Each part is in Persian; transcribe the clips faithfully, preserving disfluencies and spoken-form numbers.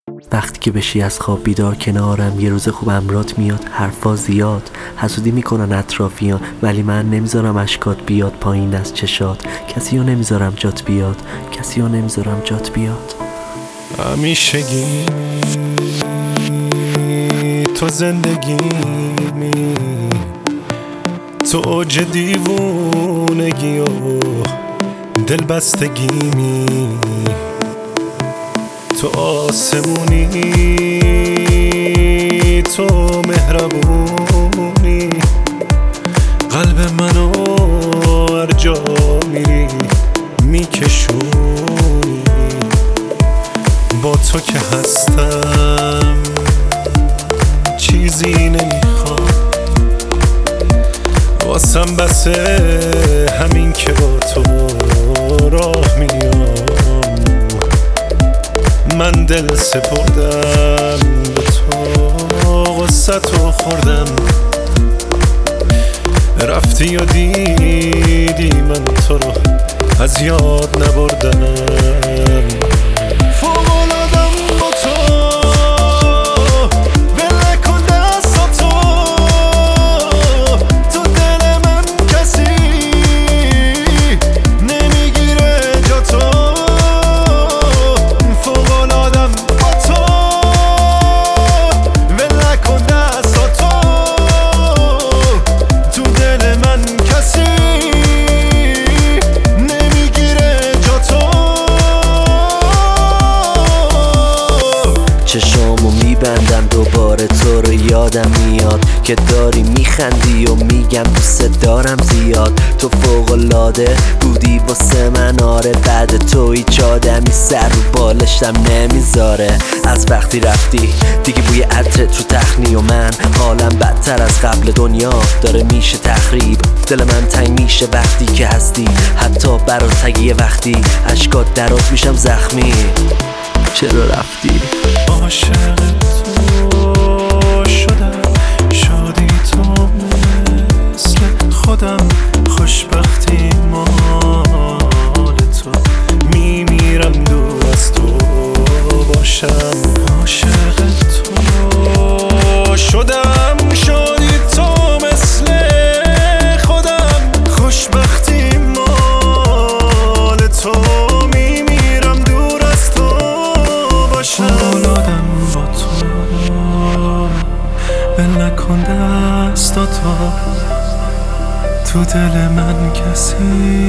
وقتی که بشی از خواب بیدار کنارم، یه روز خوب امرات میاد، حرفا زیاد حسودی میکنن اطرافیان، ولی من نمیذارم اشکات بیاد پایین از چشات. کسی رو نمیذارم جات بیاد، کسی رو نمیذارم جات بیاد. همیشگی تو زندگی می، تو اوج دیوونگی و دلبستگی می، تو آسمونی، تو مهربونی، قلب منو هر جا میری میکشونی. با تو که هستم چیزی نمیخوام، واسم بسه همین که با تو راه میام. من دل سپردم به تو، غصه تو خوردم، رفتی و دیدی من تو رو از یاد نبردم. چشامو میبندم دوباره تو رو یادم میاد که داری میخندی و میگم دوست دارم زیاد. تو فوق‌العاده بودی واسه من، آره بعد تو هیچ آدمی سر رو بالشتم نمیذاره. از وقتی رفتی دیگه بوی عطرت تو تخنی و من حالم بدتر از قبل دنیا داره میشه تخریب. دل من تنگ میشه وقتی که هستی، حتی برات یه وقتی اشکات درات میشم زخمی. چرا رفتی؟ عاشق تو شدم، شادی تو مثل خودم، خوشبختی مال تو، میمیرم دور از تو باشم. عاشق تو شدم، شادی تو مثل خودم، خوشبختی مال تو، میمیرم دور از تو باشم. اولادم با تو، ول نکن دستاتو، تو دل من کسی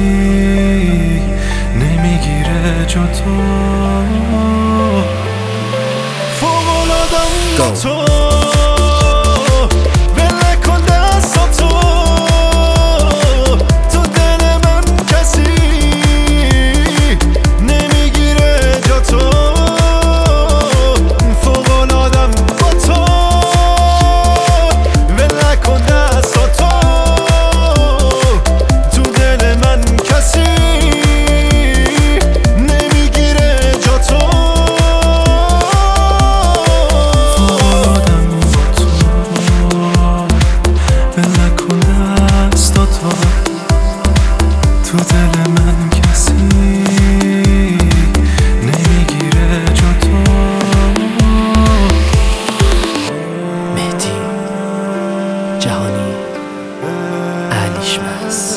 نمیگیره جا تو. فوق‌العاده‌ام با تو، ول نکن دستاتو، تو دل من کسی نمیگیره جا تو. تو دل من کسی نمیگیره جا تو. مهدی جهانی، علیشمس.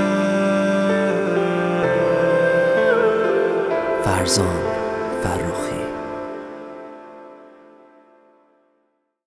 فرزان فرخی.